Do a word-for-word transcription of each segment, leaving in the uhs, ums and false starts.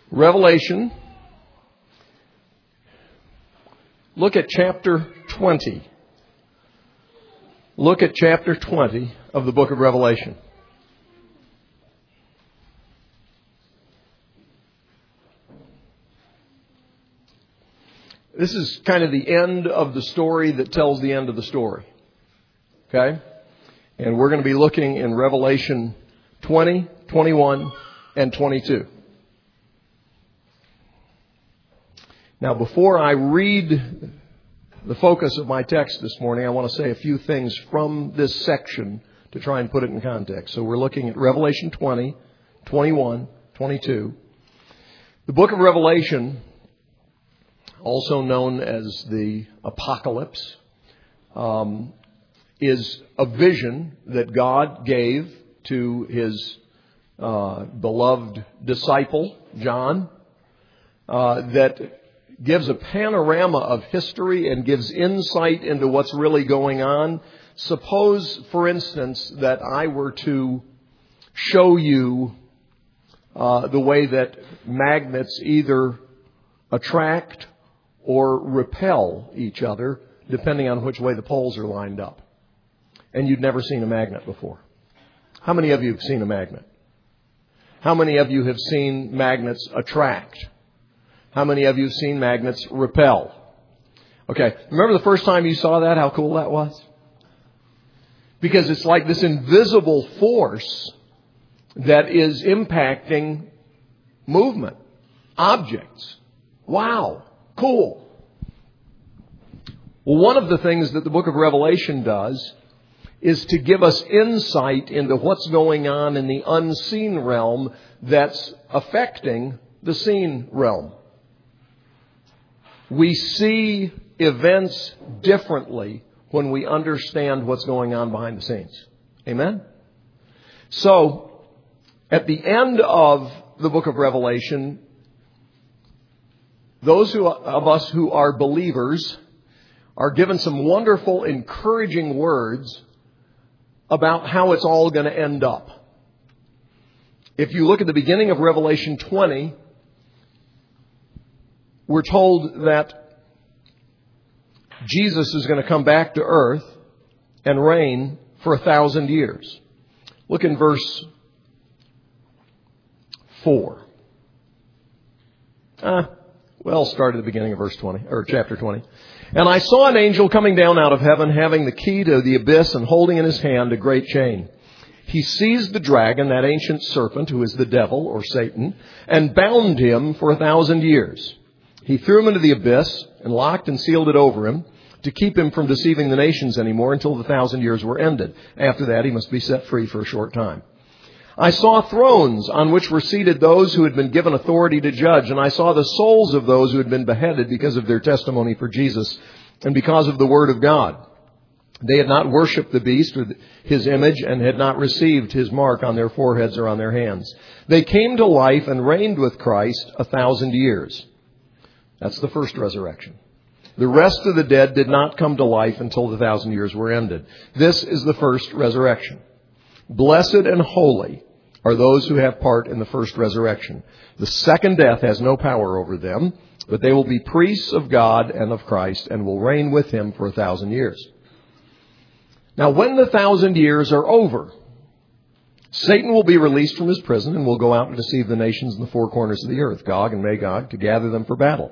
Revelation, look at chapter twenty. Look at chapter twenty of the book of Revelation. This is kind of the end of the story that tells the end of the story. Okay? And we're going to be looking in Revelation twenty, twenty-one, and twenty-two. Now, before I read the focus of my text this morning, I want to say a few things from this section to try and put it in context. So we're looking at Revelation twenty, twenty-one, twenty-two. The book of Revelation, also known as the Apocalypse, um, is a vision that God gave to His uh, beloved disciple, John, uh, that gives a panorama of history and gives insight into what's really going on. Suppose, for instance, that I were to show you uh, the way that magnets either attract or repel each other, depending on which way the poles are lined up. And you'd never seen a magnet before. How many of you have seen a magnet? How many of you have seen magnets attract? How many of you have seen magnets repel? Okay, remember the first time you saw that, how cool that was? Because it's like this invisible force that is impacting movement, objects. Wow, cool. Well, one of the things that the book of Revelation does is to give us insight into what's going on in the unseen realm that's affecting the seen realm. We see events differently when we understand what's going on behind the scenes. Amen? So, at the end of the book of Revelation, those who, of us who are believers are given some wonderful, encouraging words about how it's all going to end up. If you look at the beginning of Revelation twenty, we're told that Jesus is going to come back to earth and reign for a thousand years. Look in verse four. Ah, well, start at the beginning of verse twenty, or chapter twenty. And I saw an angel coming down out of heaven, having the key to the abyss and holding in his hand a great chain. He seized the dragon, that ancient serpent, who is the devil, or Satan, and bound him for a thousand years. He threw him into the abyss and locked and sealed it over him to keep him from deceiving the nations anymore until the thousand years were ended. After that, he must be set free for a short time. I saw thrones on which were seated those who had been given authority to judge, and I saw the souls of those who had been beheaded because of their testimony for Jesus and because of the word of God. They had not worshipped the beast or his image and had not received his mark on their foreheads or on their hands. They came to life and reigned with Christ a thousand years. That's the first resurrection. The rest of the dead did not come to life until the thousand years were ended. This is the first resurrection. Blessed and holy are those who have part in the first resurrection. The second death has no power over them, but they will be priests of God and of Christ and will reign with him for a thousand years. Now, when the thousand years are over, Satan will be released from his prison and will go out and deceive the nations in the four corners of the earth, Gog and Magog, to gather them for battle.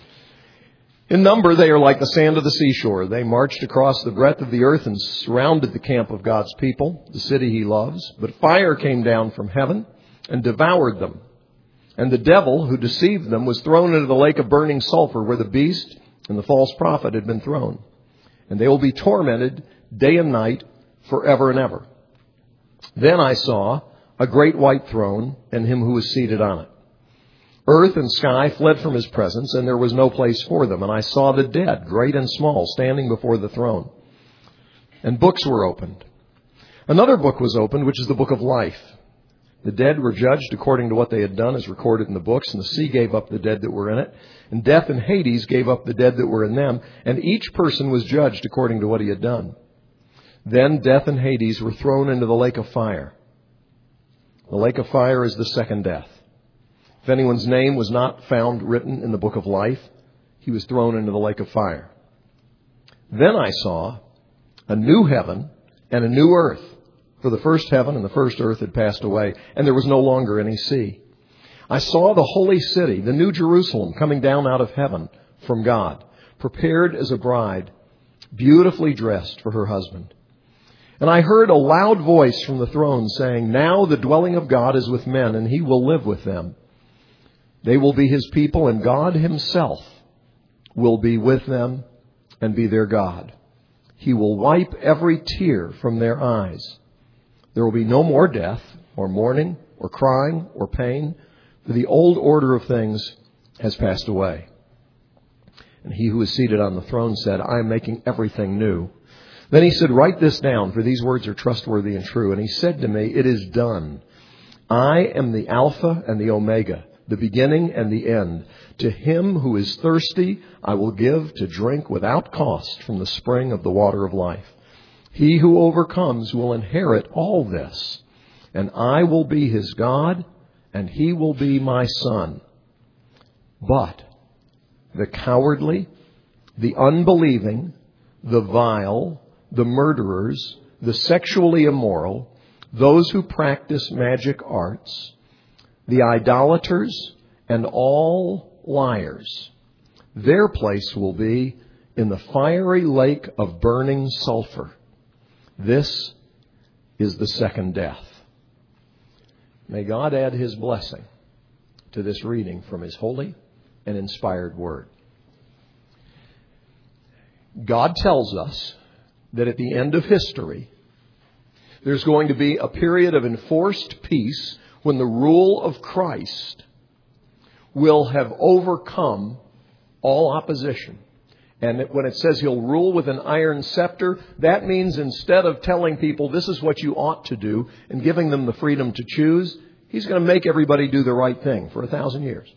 In number, they are like the sand of the seashore. They marched across the breadth of the earth and surrounded the camp of God's people, the city he loves. But fire came down from heaven and devoured them. And the devil who deceived them was thrown into the lake of burning sulfur where the beast and the false prophet had been thrown. And they will be tormented day and night forever and ever. Then I saw a great white throne and him who was seated on it. Earth and sky fled from his presence, and there was no place for them. And I saw the dead, great and small, standing before the throne. And books were opened. Another book was opened, which is the book of life. The dead were judged according to what they had done, as recorded in the books. And the sea gave up the dead that were in it. And death and Hades gave up the dead that were in them. And each person was judged according to what he had done. Then death and Hades were thrown into the lake of fire. The lake of fire is the second death. If anyone's name was not found written in the book of life, he was thrown into the lake of fire. Then I saw a new heaven and a new earth, for the first heaven and the first earth had passed away, and there was no longer any sea. I saw the holy city, the new Jerusalem, coming down out of heaven from God, prepared as a bride, beautifully dressed for her husband. And I heard a loud voice from the throne saying, "Now the dwelling of God is with men, and he will live with them. They will be his people, and God himself will be with them and be their God. He will wipe every tear from their eyes. There will be no more death, or mourning, or crying, or pain, for the old order of things has passed away." And he who was seated on the throne said, "I am making everything new." Then he said, "Write this down, for these words are trustworthy and true." And he said to me, "It is done. I am the Alpha and the Omega, the beginning and the end. To him who is thirsty, I will give to drink without cost from the spring of the water of life. He who overcomes will inherit all this, and I will be his God, and he will be my son. But the cowardly, the unbelieving, the vile, the murderers, the sexually immoral, those who practice magic arts, the idolaters, and all liars, their place will be in the fiery lake of burning sulfur. This is the second death." May God add his blessing to this reading from his holy and inspired word. God tells us that at the end of history, there's going to be a period of enforced peace when the rule of Christ will have overcome all opposition. And when it says he'll rule with an iron scepter, that means instead of telling people this is what you ought to do and giving them the freedom to choose, he's going to make everybody do the right thing for a thousand years.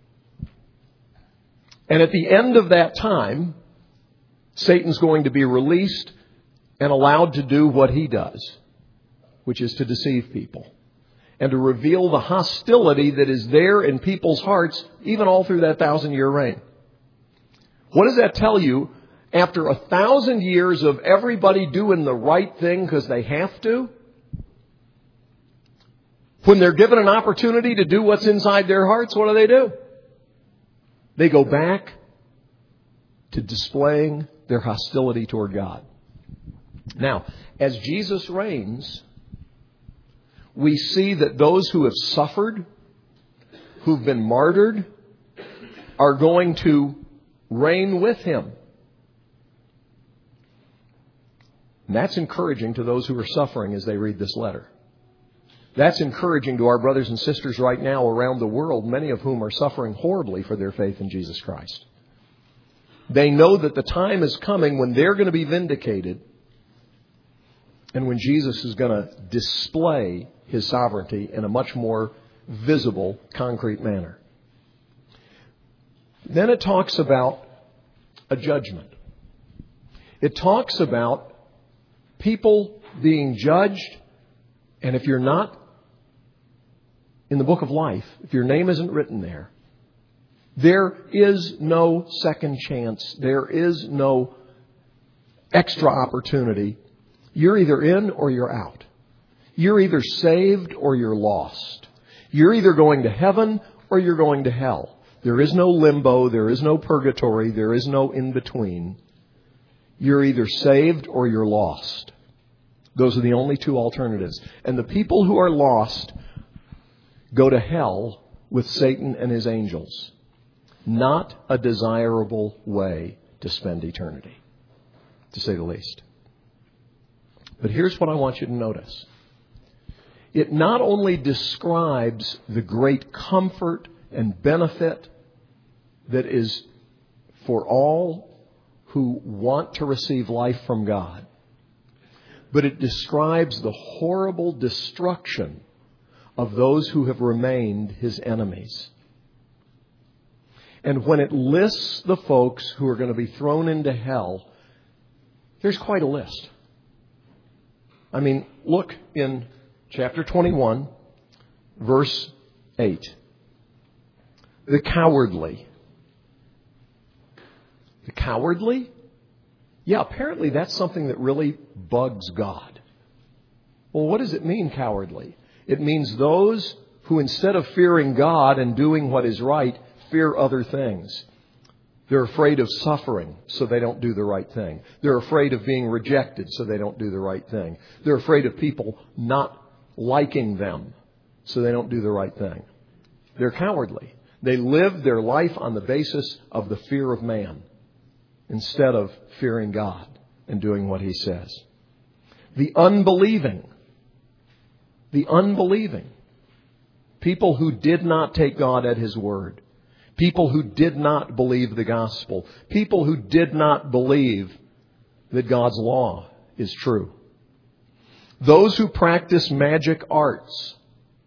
And at the end of that time, Satan's going to be released and allowed to do what he does, which is to deceive people and to reveal the hostility that is there in people's hearts, even all through that thousand-year reign. What does that tell you? After a thousand years of everybody doing the right thing because they have to, when they're given an opportunity to do what's inside their hearts, what do they do? They go back to displaying their hostility toward God. Now, as Jesus reigns, we see that those who have suffered, who've been martyred, are going to reign with him. And that's encouraging to those who are suffering as they read this letter. That's encouraging to our brothers and sisters right now around the world, many of whom are suffering horribly for their faith in Jesus Christ. They know that the time is coming when they're going to be vindicated and when Jesus is going to display his sovereignty in a much more visible, concrete manner. Then it talks about a judgment. It talks about people being judged, and if you're not in the book of life, if your name isn't written there, there is no second chance. There is no extra opportunity. You're either in or you're out. You're either saved or you're lost. You're either going to heaven or you're going to hell. There is no limbo. There is no purgatory. There is no in-between. You're either saved or you're lost. Those are the only two alternatives. And the people who are lost go to hell with Satan and his angels. Not a desirable way to spend eternity, to say the least. But here's what I want you to notice. It not only describes the great comfort and benefit that is for all who want to receive life from God, but it describes the horrible destruction of those who have remained his enemies. And when it lists the folks who are going to be thrown into hell, there's quite a list. I mean, look in chapter twenty-one, verse eight. The cowardly. The cowardly? Yeah, apparently that's something that really bugs God. Well, what does it mean, cowardly? It means those who, instead of fearing God and doing what is right, fear other things. They're afraid of suffering, so they don't do the right thing. They're afraid of being rejected, so they don't do the right thing. They're afraid of people not liking them, so they don't do the right thing. They're cowardly. They live their life on the basis of the fear of man instead of fearing God and doing what He says. The unbelieving. The unbelieving. People who did not take God at His word. People who did not believe the gospel. People who did not believe that God's law is true. Those who practice magic arts.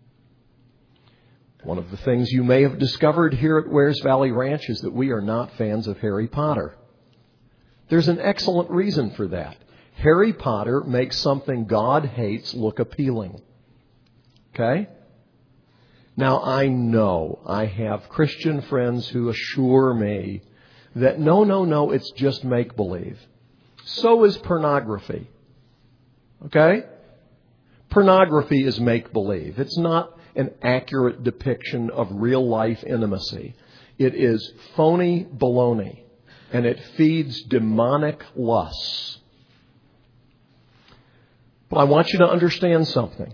One of the things you may have discovered here at Wares Valley Ranch is that we are not fans of Harry Potter. There's an excellent reason for that. Harry Potter makes something God hates look appealing. Okay? Now, I know I have Christian friends who assure me that no, no, no, it's just make-believe. So is pornography. Okay? Pornography is make-believe. It's not an accurate depiction of real-life intimacy. It is phony baloney, and it feeds demonic lusts. But I want you to understand something.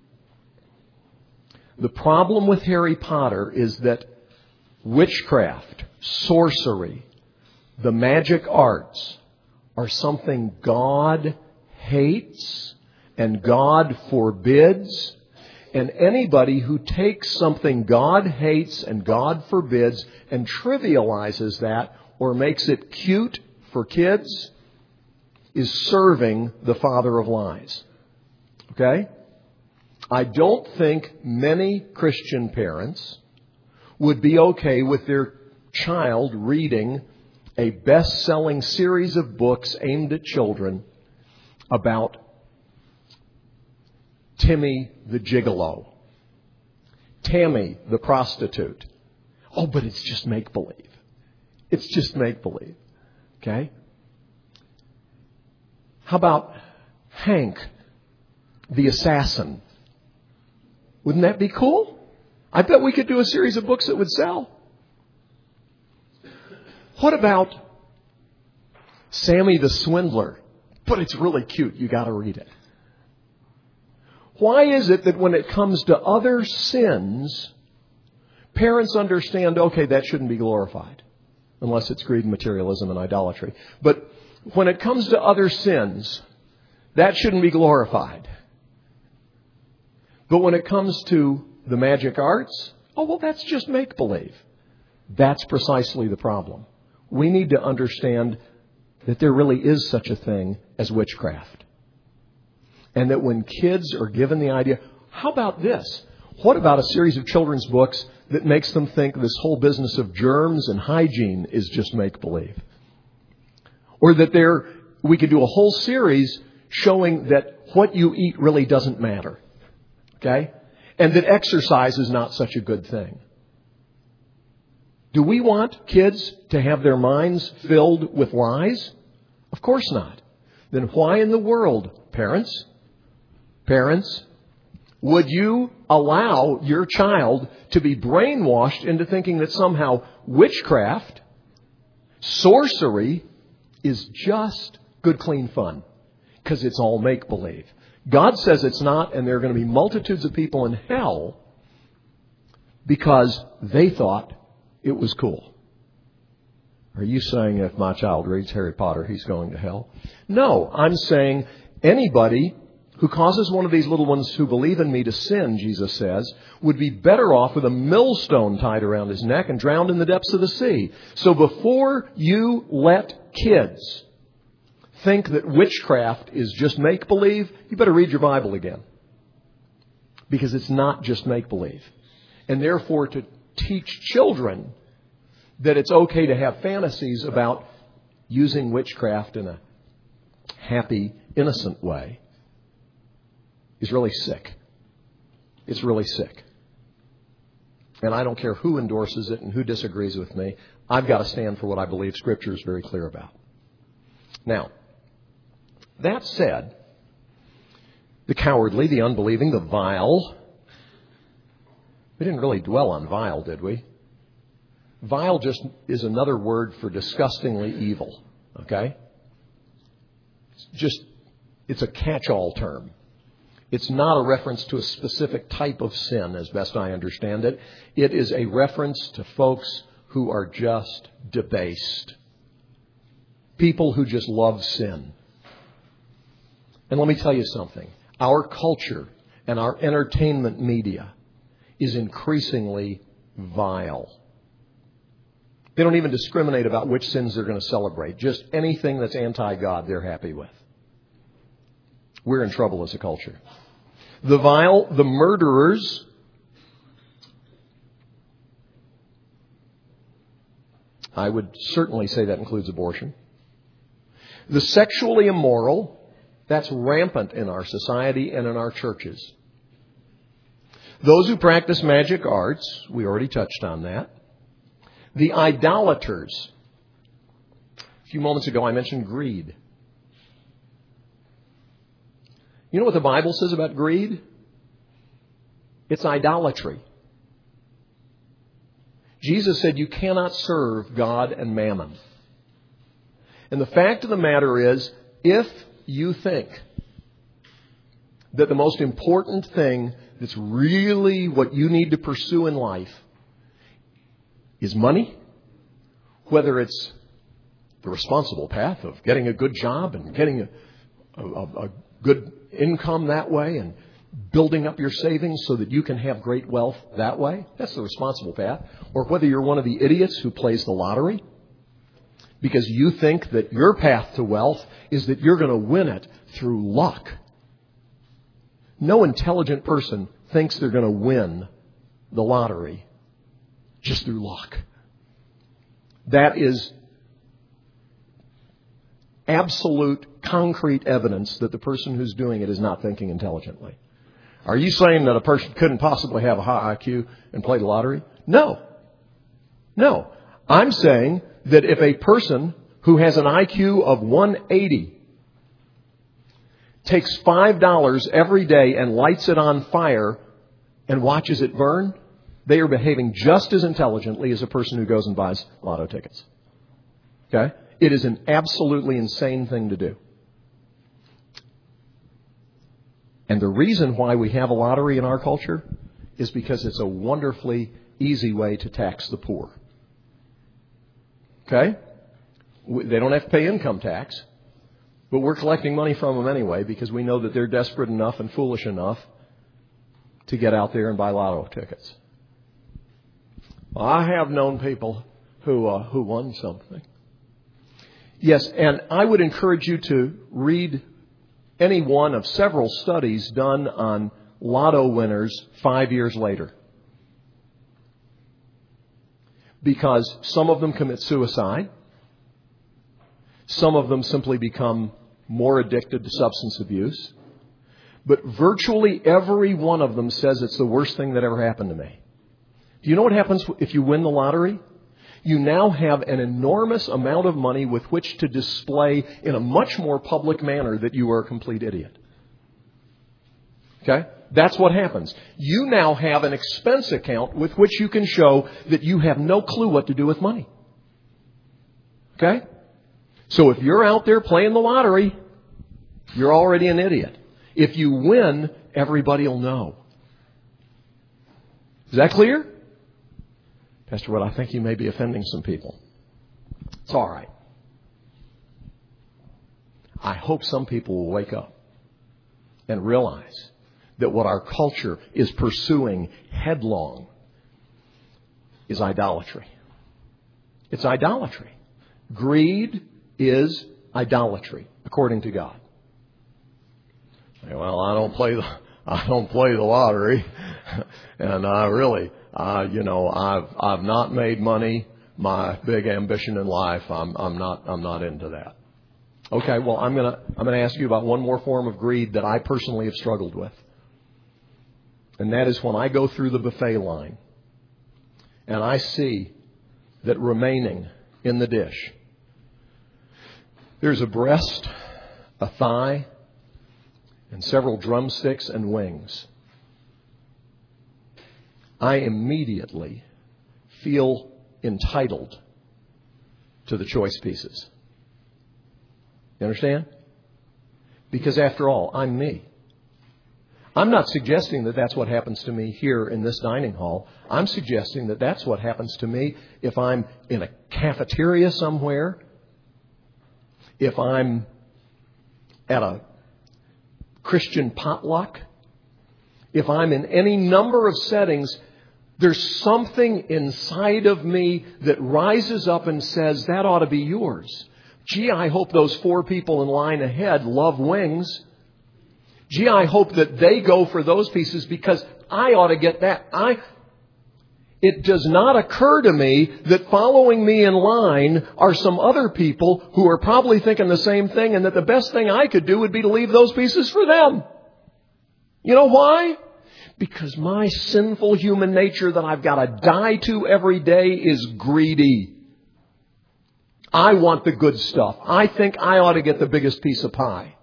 The problem with Harry Potter is that witchcraft, sorcery, the magic arts are something God hates and God forbids. And anybody who takes something God hates and God forbids and trivializes that or makes it cute for kids is serving the father of lies. Okay? I don't think many Christian parents would be okay with their child reading a best-selling series of books aimed at children about Timmy the gigolo, Tammy the prostitute. Oh, but it's just make-believe. It's just make-believe. Okay? How about Hank the assassin? Wouldn't that be cool? I bet we could do a series of books that would sell. What about Sammy the swindler? But it's really cute. You got to read it. Why is it that when it comes to other sins, parents understand, okay, that shouldn't be glorified, unless it's greed, materialism, and idolatry. But when it comes to other sins, that shouldn't be glorified. But when it comes to the magic arts, oh, well, that's just make-believe. That's precisely the problem. We need to understand that there really is such a thing as witchcraft. And that when kids are given the idea, how about this? What about a series of children's books that makes them think this whole business of germs and hygiene is just make-believe? Or that there, we could do a whole series showing that what you eat really doesn't matter. Okay? And that exercise is not such a good thing. Do we want kids to have their minds filled with lies? Of course not. Then why in the world, parents, parents, would you allow your child to be brainwashed into thinking that somehow witchcraft, sorcery, is just good, clean fun? Because it's all make-believe. God says it's not, and there are going to be multitudes of people in hell because they thought it was cool. Are you saying if my child reads Harry Potter, he's going to hell? No, I'm saying anybody who causes one of these little ones who believe in me to sin, Jesus says, would be better off with a millstone tied around his neck and drowned in the depths of the sea. So before you let kids think that witchcraft is just make-believe, you better read your Bible again. Because it's not just make-believe. And therefore, to teach children that it's okay to have fantasies about using witchcraft in a happy, innocent way is really sick. It's really sick. And I don't care who endorses it and who disagrees with me. I've got to stand for what I believe Scripture is very clear about. Now, that said, the cowardly, the unbelieving, the vile. We didn't really dwell on vile, did we? Vile just is another word for disgustingly evil. Okay? It's just, it's a catch-all term. It's not a reference to a specific type of sin, as best I understand it. It is a reference to folks who are just debased. People who just love sin. And let me tell you something. Our culture and our entertainment media is increasingly vile. They don't even discriminate about which sins they're going to celebrate. Just anything that's anti-God, they're happy with. We're in trouble as a culture. The vile, the murderers, I would certainly say that includes abortion. The sexually immoral, that's rampant in our society and in our churches. Those who practice magic arts, we already touched on that. The idolaters. A few moments ago I mentioned greed. You know what the Bible says about greed? It's idolatry. Jesus said you cannot serve God and mammon. And the fact of the matter is, if you think that the most important thing that's really what you need to pursue in life is money, whether it's the responsible path of getting a good job and getting a, a, a good income that way and building up your savings so that you can have great wealth that way. That's the responsible path. Or whether you're one of the idiots who plays the lottery because you think that your path to wealth is that you're going to win it through luck. No intelligent person thinks they're going to win the lottery just through luck. That is absolute, concrete evidence that the person who's doing it is not thinking intelligently. Are you saying that a person couldn't possibly have a high I Q and play the lottery? No. No. I'm saying that if a person who has an I Q of one eighty takes five dollars every day and lights it on fire and watches it burn, they are behaving just as intelligently as a person who goes and buys lotto tickets. Okay? It is an absolutely insane thing to do. And the reason why we have a lottery in our culture is because it's a wonderfully easy way to tax the poor. Okay? They don't have to pay income tax, but we're collecting money from them anyway because we know that they're desperate enough and foolish enough to get out there and buy lotto tickets. Well, I have known people who uh, who won something. Yes, and I would encourage you to read any one of several studies done on lotto winners five years later. Because some of them commit suicide. Some of them simply become more addicted to substance abuse. But virtually every one of them says it's the worst thing that ever happened to me. Do you know what happens if you win the lottery? You now have an enormous amount of money with which to display in a much more public manner that you are a complete idiot. Okay? That's what happens. You now have an expense account with which you can show that you have no clue what to do with money. Okay? So if you're out there playing the lottery, you're already an idiot. If you win, everybody will know. Is that clear? Pastor Wood, I think you may be offending some people. It's all right. I hope some people will wake up and realize that what our culture is pursuing headlong is idolatry. It's idolatry. Greed is idolatry, according to God. Well, I don't play the I don't play the lottery, and I really, uh, you know, I've I've not made money. My big ambition in life, I'm I'm not I'm not into that. Okay, well, I'm gonna I'm gonna ask you about one more form of greed that I personally have struggled with, and that is when I go through the buffet line and I see that remaining in the dish, there's a breast, a thigh, and several drumsticks and wings, I immediately feel entitled to the choice pieces. You understand? Because after all, I'm me. I'm not suggesting that that's what happens to me here in this dining hall. I'm suggesting that that's what happens to me if I'm in a cafeteria somewhere, if I'm at a Christian potluck, if I'm in any number of settings. There's something inside of me that rises up and says, that ought to be yours. Gee, I hope those four people in line ahead love wings. Gee, I hope that they go for those pieces because I ought to get that. I. It does not occur to me that following me in line are some other people who are probably thinking the same thing and that the best thing I could do would be to leave those pieces for them. You know why? Because my sinful human nature that I've got to die to every day is greedy. I want the good stuff. I think I ought to get the biggest piece of pie.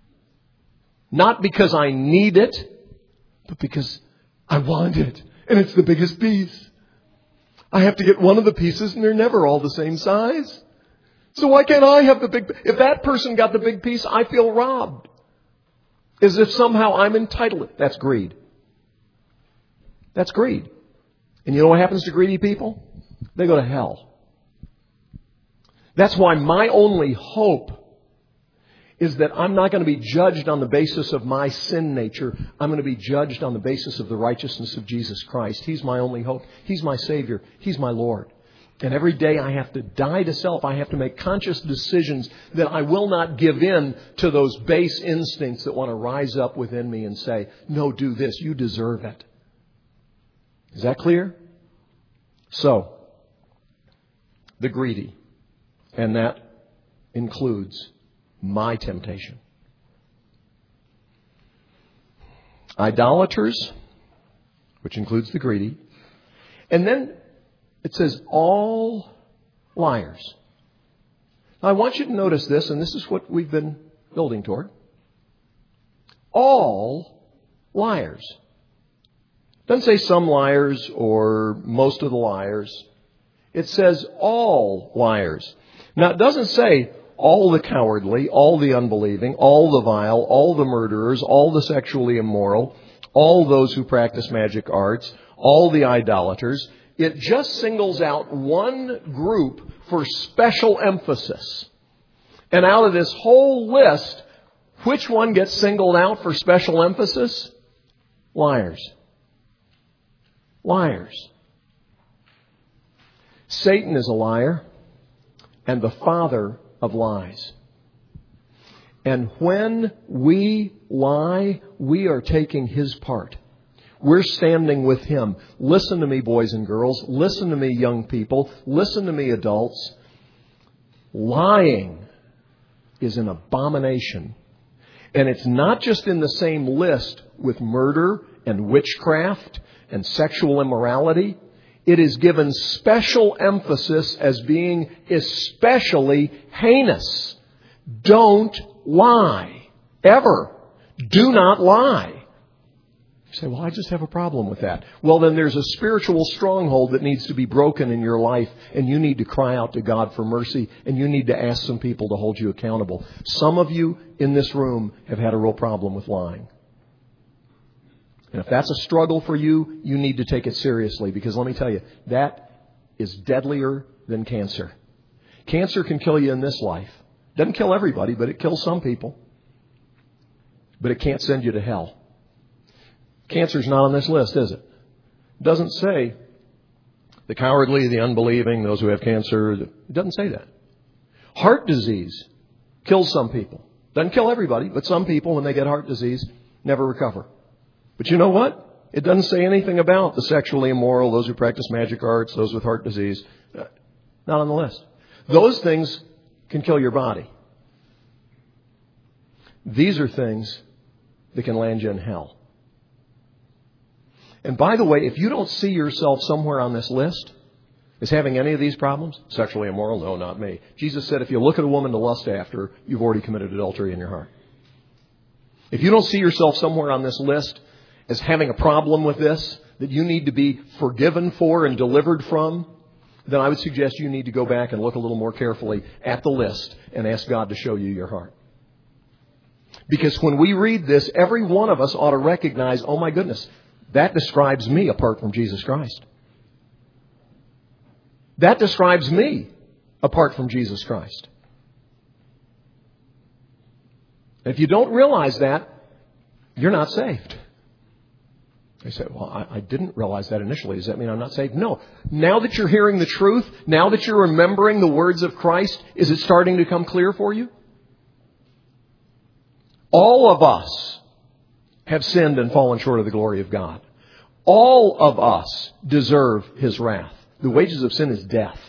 Not because I need it, but because I want it. And it's the biggest piece. I have to get one of the pieces and they're never all the same size. So why can't I have the big... If that person got the big piece, I feel robbed. As if somehow I'm entitled. That's greed. That's greed. And you know what happens to greedy people? They go to hell. That's why my only hope is that I'm not going to be judged on the basis of my sin nature. I'm going to be judged on the basis of the righteousness of Jesus Christ. He's my only hope. He's my Savior. He's my Lord. And every day I have to die to self. I have to make conscious decisions that I will not give in to those base instincts that want to rise up within me and say, no, do this. You deserve it. Is that clear? So, the greedy. And that includes my temptation. Idolaters, which includes the greedy. And then it says all liars. Now, I want you to notice this, and this is what we've been building toward. All liars. It doesn't say some liars or most of the liars. It says all liars. Now, it doesn't say all the cowardly, all the unbelieving, all the vile, all the murderers, all the sexually immoral, all those who practice magic arts, all the idolaters. It just singles out one group for special emphasis. And out of this whole list, which one gets singled out for special emphasis? Liars. Liars. Satan is a liar and the father of lies. And when we lie, we are taking his part. We're standing with him. Listen to me, boys and girls. Listen to me, young people. Listen to me, adults. Lying is an abomination. And it's not just in the same list with murder and witchcraft and sexual immorality. It is given special emphasis as being especially heinous. Don't lie. Ever. Do not lie. You say, well, I just have a problem with that. Well, then there's a spiritual stronghold that needs to be broken in your life, and you need to cry out to God for mercy, and you need to ask some people to hold you accountable. Some of you in this room have had a real problem with lying. And if that's a struggle for you, you need to take it seriously, because let me tell you, that is deadlier than cancer. Cancer can kill you in this life. Doesn't kill everybody, but it kills some people. But it can't send you to hell. Cancer's not on this list, is it? It doesn't say the cowardly, the unbelieving, those who have cancer. It doesn't say that. Heart disease kills some people. Doesn't kill everybody, but some people, when they get heart disease, never recover. But you know what? It doesn't say anything about the sexually immoral, those who practice magic arts, those with heart disease. Not on the list. Those things can kill your body. These are things that can land you in hell. And by the way, if you don't see yourself somewhere on this list, is having any of these problems? Sexually immoral? No, not me. Jesus said if you look at a woman to lust after her, you've already committed adultery in your heart. If you don't see yourself somewhere on this list as having a problem with this, that you need to be forgiven for and delivered from, then I would suggest you need to go back and look a little more carefully at the list and ask God to show you your heart. Because when we read this, every one of us ought to recognize, oh my goodness, that describes me apart from Jesus Christ. That describes me apart from Jesus Christ. If you don't realize that, you're not saved. You say, well, I, I didn't realize that initially. Does that mean I'm not saved? No. Now that you're hearing the truth, now that you're remembering the words of Christ, is it starting to come clear for you? All of us have sinned and fallen short of the glory of God. All of us deserve His wrath. The wages of sin is death.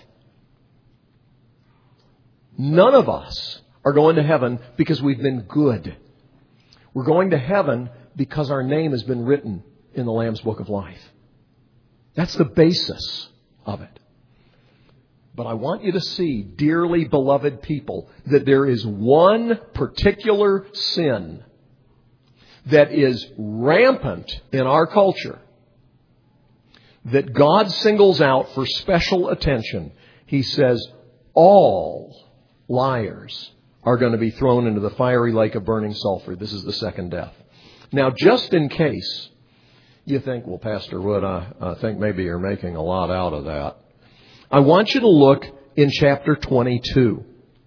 None of us are going to heaven because we've been good. We're going to heaven because our name has been written in the Lamb's Book of Life. That's the basis of it. But I want you to see, dearly beloved people, that there is one particular sin that is rampant in our culture that God singles out for special attention. He says, all liars are going to be thrown into the fiery lake of burning sulfur. This is the second death. Now, just in case you think, well, Pastor Wood, I, I think maybe you're making a lot out of that, I want you to look in chapter twenty-two.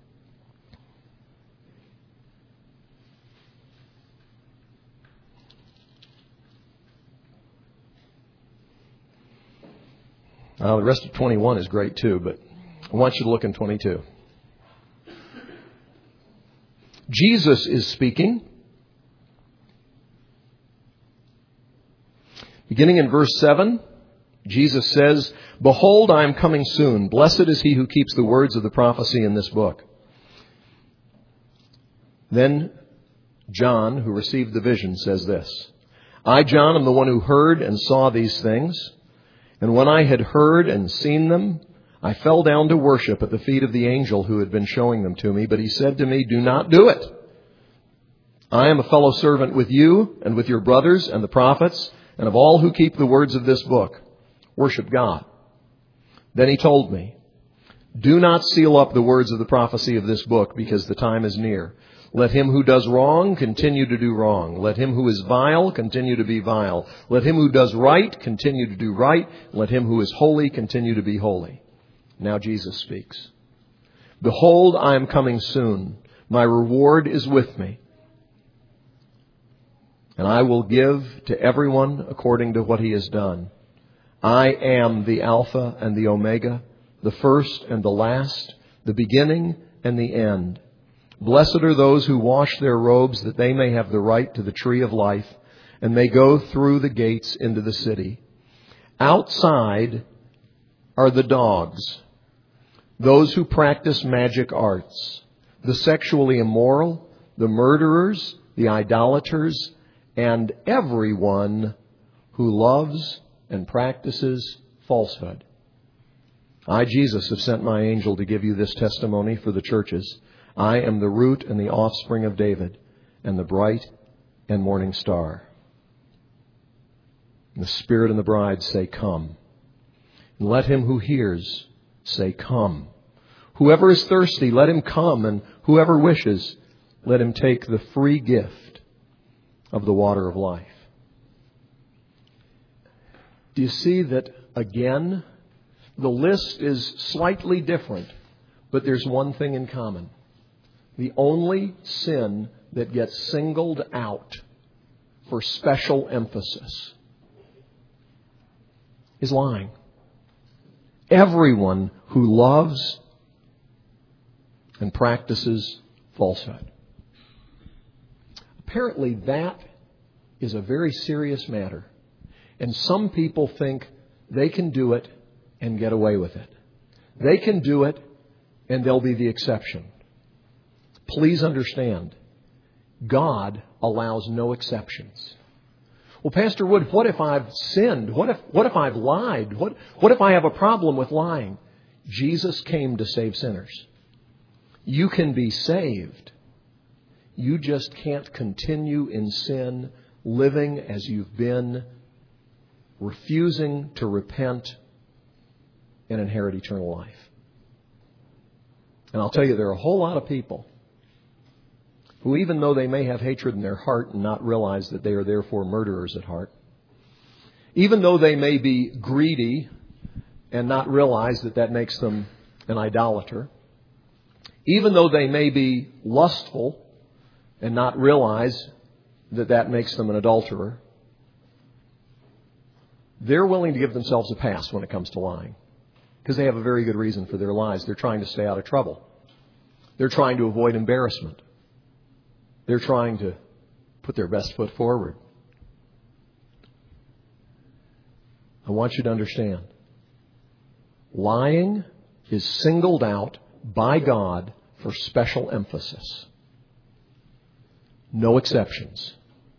Now, the rest of twenty-one is great too, but I want you to look in twenty-two. Jesus is speaking. Beginning in verse seven, Jesus says, "Behold, I am coming soon. Blessed is he who keeps the words of the prophecy in this book." Then John, who received the vision, says this, "I, John, am the one who heard and saw these things. And when I had heard and seen them, I fell down to worship at the feet of the angel who had been showing them to me. But he said to me, 'Do not do it. I am a fellow servant with you and with your brothers and the prophets and of all who keep the words of this book. Worship God.' Then he told me, 'Do not seal up the words of the prophecy of this book, because the time is near. Let him who does wrong continue to do wrong. Let him who is vile continue to be vile. Let him who does right continue to do right. Let him who is holy continue to be holy.'" Now Jesus speaks. "Behold, I am coming soon. My reward is with me. And I will give to everyone according to what he has done. I am the Alpha and the Omega, the first and the last, the beginning and the end. Blessed are those who wash their robes, that they may have the right to the tree of life and may go through the gates into the city. Outside are the dogs, those who practice magic arts, the sexually immoral, the murderers, the idolaters, and everyone who loves and practices falsehood. I, Jesus, have sent my angel to give you this testimony for the churches. I am the root and the offspring of David, and the bright and morning star." And the Spirit and the bride say, "Come." And let him who hears say, "Come." Whoever is thirsty, let him come, and whoever wishes, let him take the free gift of the water of life. Do you see that again? The list is slightly different, but there's one thing in common. The only sin that gets singled out for special emphasis is lying. Everyone who loves and practices falsehood. Apparently that is a very serious matter. And some people think they can do it and get away with it. They can do it and they'll be the exception. Please understand, God allows no exceptions. Well, Pastor Wood, what if I've sinned? What if, what if I've lied? What, what if I have a problem with lying? Jesus came to save sinners. You can be saved. You just can't continue in sin, living as you've been, refusing to repent and inherit eternal life. And I'll tell you, there are a whole lot of people who, even though they may have hatred in their heart and not realize that they are therefore murderers at heart, even though they may be greedy and not realize that that makes them an idolater, even though they may be lustful and not realize that that makes them an adulterer, they're willing to give themselves a pass when it comes to lying. Because they have a very good reason for their lies. They're trying to stay out of trouble. They're trying to avoid embarrassment. They're trying to put their best foot forward. I want you to understand. Lying is singled out by God for special emphasis. No exceptions.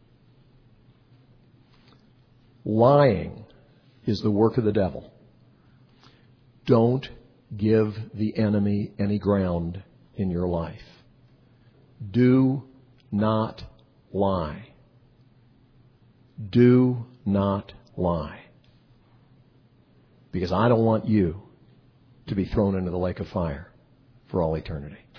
Lying is the work of the devil. Don't give the enemy any ground in your life. Do not lie. Do not lie. Because I don't want you to be thrown into the lake of fire for all eternity.